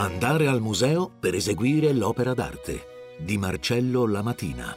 Andare al museo per eseguire l'opera d'arte di Marcello Lamatina.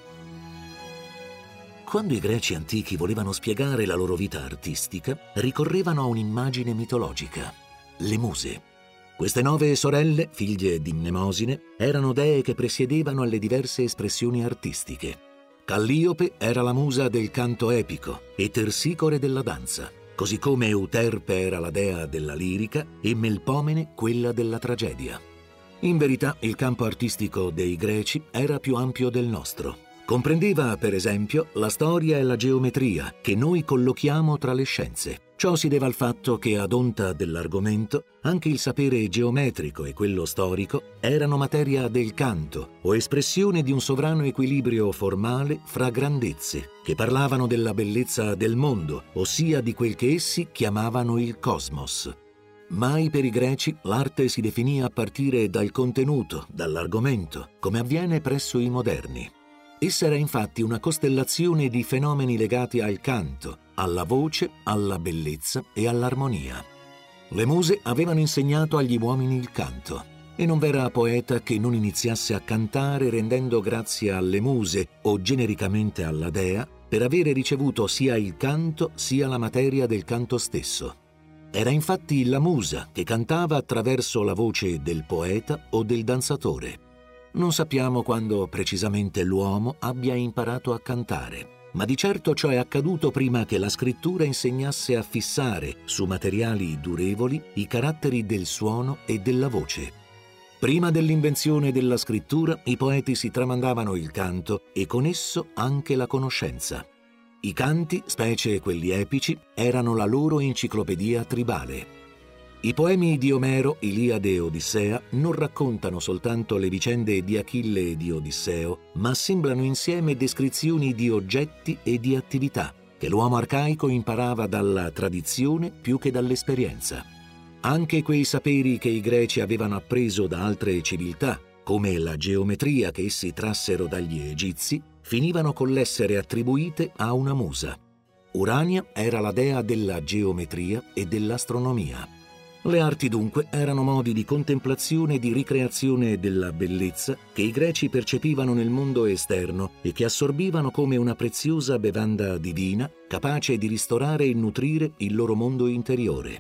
Quando i greci antichi volevano spiegare la loro vita artistica, ricorrevano a un'immagine mitologica: le muse. Queste 9 sorelle, figlie di Mnemosine, erano dee che presiedevano alle diverse espressioni artistiche. Calliope era la musa del canto epico e Tersicore della danza, così come Euterpe era la dea della lirica e Melpomene quella della tragedia. In verità, il campo artistico dei greci era più ampio del nostro. Comprendeva, per esempio, la storia e la geometria, che noi collochiamo tra le scienze. Ciò si deve al fatto che, ad onta dell'argomento, anche il sapere geometrico e quello storico erano materia del canto o espressione di un sovrano equilibrio formale fra grandezze, che parlavano della bellezza del mondo, ossia di quel che essi chiamavano il cosmos. Mai per i greci l'arte si definì a partire dal contenuto, dall'argomento, come avviene presso i moderni. Essa era infatti una costellazione di fenomeni legati al canto, alla voce, alla bellezza e all'armonia. Le muse avevano insegnato agli uomini il canto, e non v'era poeta che non iniziasse a cantare rendendo grazie alle muse o genericamente alla dea per avere ricevuto sia il canto sia la materia del canto stesso. Era infatti la musa che cantava attraverso la voce del poeta o del danzatore. Non sappiamo quando precisamente l'uomo abbia imparato a cantare, ma di certo ciò è accaduto prima che la scrittura insegnasse a fissare su materiali durevoli i caratteri del suono e della voce. Prima dell'invenzione della scrittura, i poeti si tramandavano il canto e con esso anche la conoscenza. I canti, specie quelli epici, erano la loro enciclopedia tribale. I poemi di Omero, Iliade e Odissea non raccontano soltanto le vicende di Achille e di Odisseo, ma assemblano insieme descrizioni di oggetti e di attività che l'uomo arcaico imparava dalla tradizione più che dall'esperienza. Anche quei saperi che i greci avevano appreso da altre civiltà, come la geometria che essi trassero dagli egizi, finivano con l'essere attribuite a una musa. Urania era la dea della geometria e dell'astronomia. Le arti dunque erano modi di contemplazione e di ricreazione della bellezza che i greci percepivano nel mondo esterno e che assorbivano come una preziosa bevanda divina capace di ristorare e nutrire il loro mondo interiore.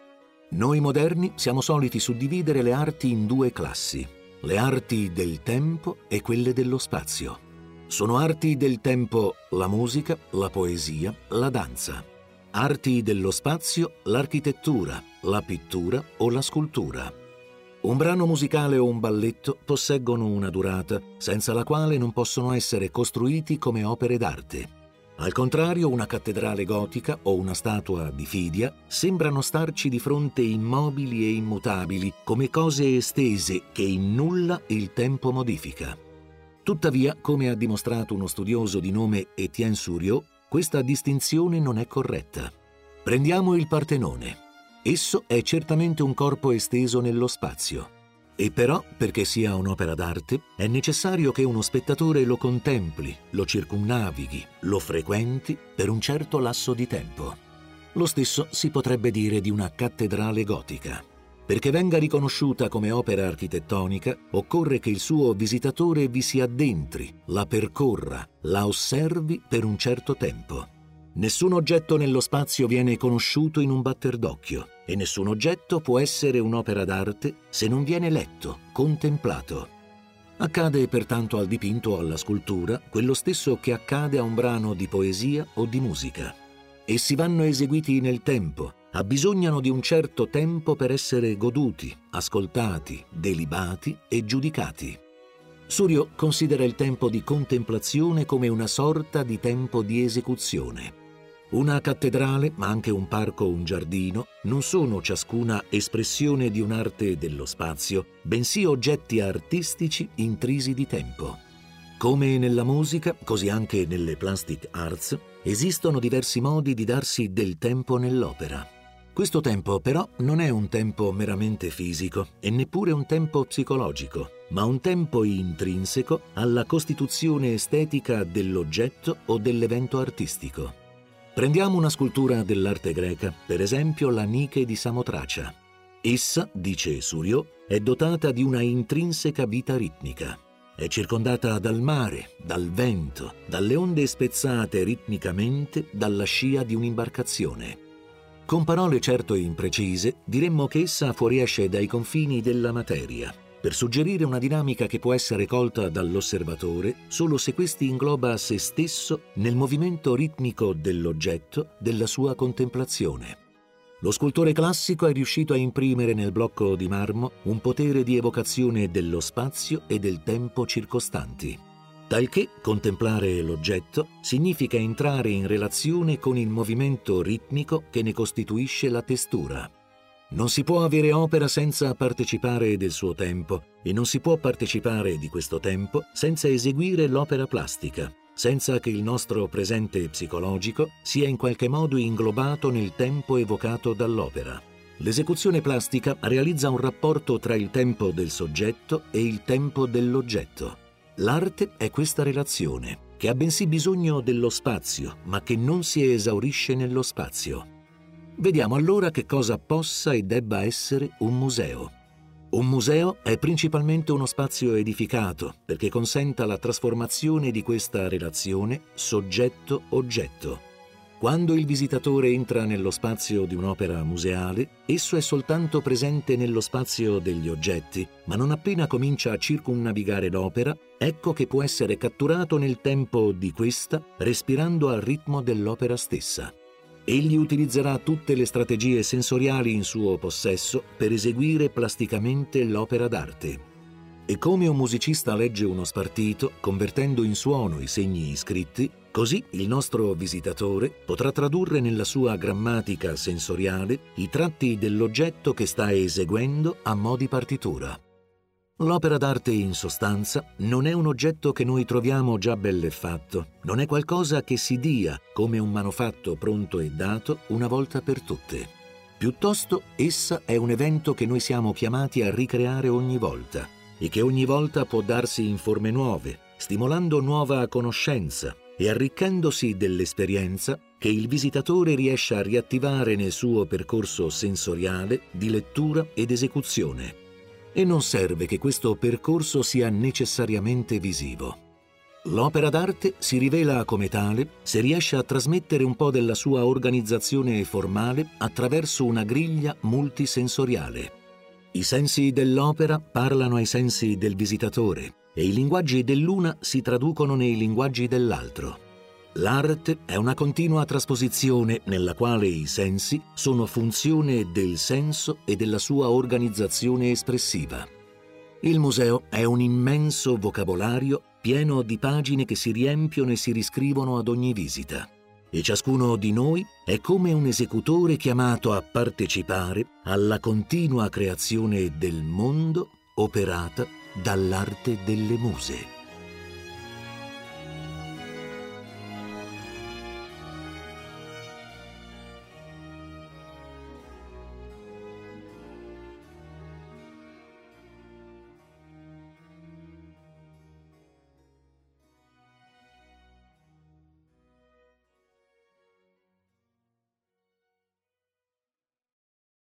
Noi moderni siamo soliti suddividere le arti in 2 classi: le arti del tempo e quelle dello spazio. Sono arti del tempo la musica, la poesia, la danza. Arti dello spazio, l'architettura, la pittura o la scultura. Un brano musicale o un balletto posseggono una durata senza la quale non possono essere costruiti come opere d'arte. Al contrario, una cattedrale gotica o una statua di Fidia sembrano starci di fronte immobili e immutabili, come cose estese che in nulla il tempo modifica. Tuttavia, come ha dimostrato uno studioso di nome Étienne Souriau, questa distinzione non è corretta. Prendiamo il Partenone. Esso è certamente un corpo esteso nello spazio. E però, perché sia un'opera d'arte, è necessario che uno spettatore lo contempli, lo circumnavighi, lo frequenti per un certo lasso di tempo. Lo stesso si potrebbe dire di una cattedrale gotica. Perché venga riconosciuta come opera architettonica, occorre che il suo visitatore vi si addentri, la percorra, la osservi per un certo tempo. Nessun oggetto nello spazio viene conosciuto in un batter d'occhio e nessun oggetto può essere un'opera d'arte se non viene letto, contemplato. Accade pertanto al dipinto o alla scultura quello stesso che accade a un brano di poesia o di musica. Essi vanno eseguiti nel tempo, abbisognano di un certo tempo per essere goduti, ascoltati, delibati e giudicati. Souriau considera il tempo di contemplazione come una sorta di tempo di esecuzione. Una cattedrale, ma anche un parco o un giardino, non sono ciascuna espressione di un'arte dello spazio, bensì oggetti artistici intrisi di tempo. Come nella musica, così anche nelle plastic arts, esistono diversi modi di darsi del tempo nell'opera. Questo tempo però non è un tempo meramente fisico e neppure un tempo psicologico, ma un tempo intrinseco alla costituzione estetica dell'oggetto o dell'evento artistico. Prendiamo una scultura dell'arte greca, per esempio la Nike di Samotracia. Essa, dice Suriot, è dotata di una intrinseca vita ritmica. È circondata dal mare, dal vento, dalle onde spezzate ritmicamente dalla scia di un'imbarcazione. Con parole certo imprecise, diremmo che essa fuoriesce dai confini della materia, per suggerire una dinamica che può essere colta dall'osservatore solo se questi ingloba se stesso nel movimento ritmico dell'oggetto della sua contemplazione. Lo scultore classico è riuscito a imprimere nel blocco di marmo un potere di evocazione dello spazio e del tempo circostanti, talché contemplare l'oggetto significa entrare in relazione con il movimento ritmico che ne costituisce la testura. Non si può avere opera senza partecipare del suo tempo e non si può partecipare di questo tempo senza eseguire l'opera plastica, senza che il nostro presente psicologico sia in qualche modo inglobato nel tempo evocato dall'opera. L'esecuzione plastica realizza un rapporto tra il tempo del soggetto e il tempo dell'oggetto. L'arte è questa relazione, che ha bensì bisogno dello spazio, ma che non si esaurisce nello spazio. Vediamo allora che cosa possa e debba essere un museo. Un museo è principalmente uno spazio edificato perché consenta la trasformazione di questa relazione soggetto-oggetto. Quando il visitatore entra nello spazio di un'opera museale, esso è soltanto presente nello spazio degli oggetti, ma non appena comincia a circumnavigare l'opera, ecco che può essere catturato nel tempo di questa, respirando al ritmo dell'opera stessa. Egli utilizzerà tutte le strategie sensoriali in suo possesso per eseguire plasticamente l'opera d'arte. E come un musicista legge uno spartito, convertendo in suono i segni iscritti, così il nostro visitatore potrà tradurre nella sua grammatica sensoriale i tratti dell'oggetto che sta eseguendo a mo' di partitura. L'opera d'arte, in sostanza, non è un oggetto che noi troviamo già bell'e fatto, non è qualcosa che si dia come un manufatto pronto e dato una volta per tutte. Piuttosto, essa è un evento che noi siamo chiamati a ricreare ogni volta e che ogni volta può darsi in forme nuove, stimolando nuova conoscenza e arricchendosi dell'esperienza che il visitatore riesce a riattivare nel suo percorso sensoriale di lettura ed esecuzione. E non serve che questo percorso sia necessariamente visivo. L'opera d'arte si rivela come tale se riesce a trasmettere un po' della sua organizzazione formale attraverso una griglia multisensoriale. I sensi dell'opera parlano ai sensi del visitatore e i linguaggi dell'una si traducono nei linguaggi dell'altro. L'arte è una continua trasposizione nella quale i sensi sono funzione del senso e della sua organizzazione espressiva. Il museo è un immenso vocabolario pieno di pagine che si riempiono e si riscrivono ad ogni visita. E ciascuno di noi è come un esecutore chiamato a partecipare alla continua creazione del mondo operata dall'arte delle muse.